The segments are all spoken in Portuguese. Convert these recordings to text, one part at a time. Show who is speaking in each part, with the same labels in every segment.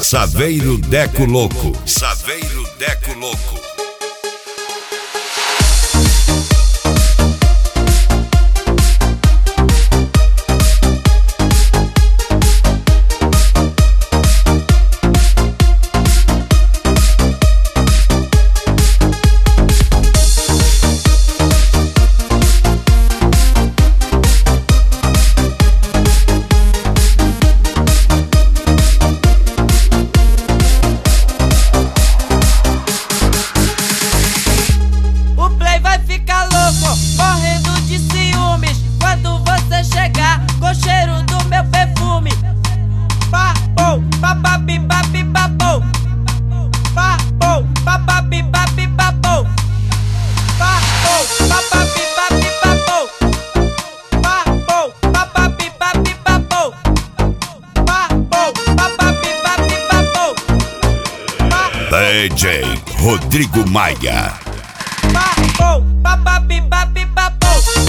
Speaker 1: Saveiro Deco Louco. Saveiro Deco Louco.
Speaker 2: Correndo de ciúmes quando você chegar com o cheiro do meu perfume. Papou, papapi, papi, papou. Papou, papapi, papi, papou. Papou, papapi, papi, papou. Papou, papapi, papi, papou. Papou, papapi, papi, papou.
Speaker 1: DJ Rodrigo Maia.
Speaker 2: Papou, papapi, papi, papou.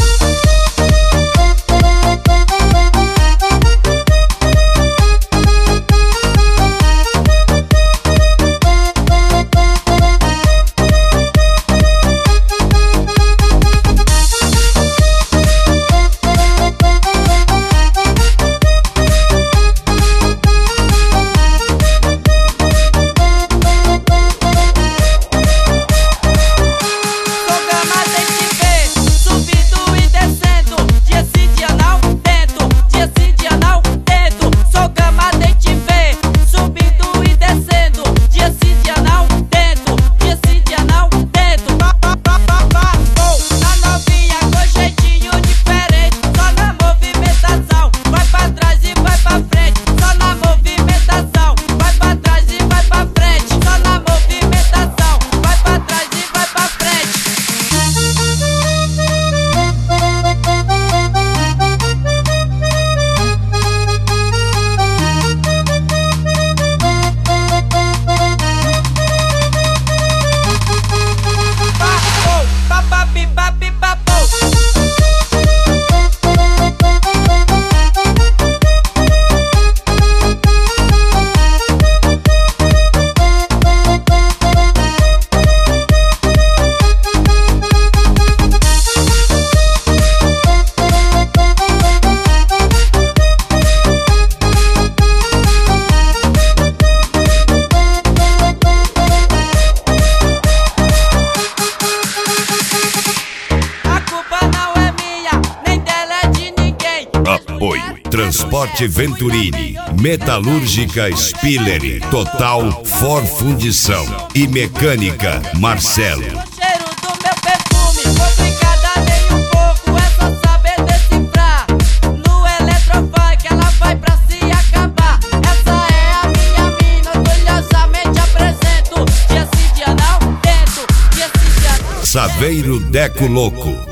Speaker 1: Apoio Transporte Venturini, Metalúrgica Spiller, Total For Fundição e Mecânica Marcelo.
Speaker 2: Cheiro do meu perfume, complicada nem um pouco, é só saber decifrar. No eletrofunk ela vai pra se acabar. Essa é a minha mina, orgulhosamente apresento. Dia sim, dia não, tento. Dia sim, dia não.
Speaker 1: Saveiro Deco Louco.